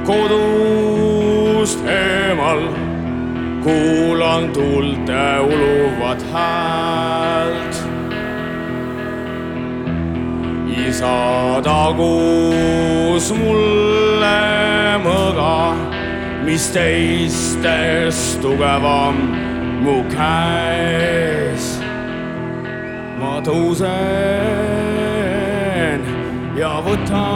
kodust eemal kuulan tuulte uluvat häält. Isa tagus mulle mõga, mis teistest tugevam mu käes. Ma tõusen ja võtan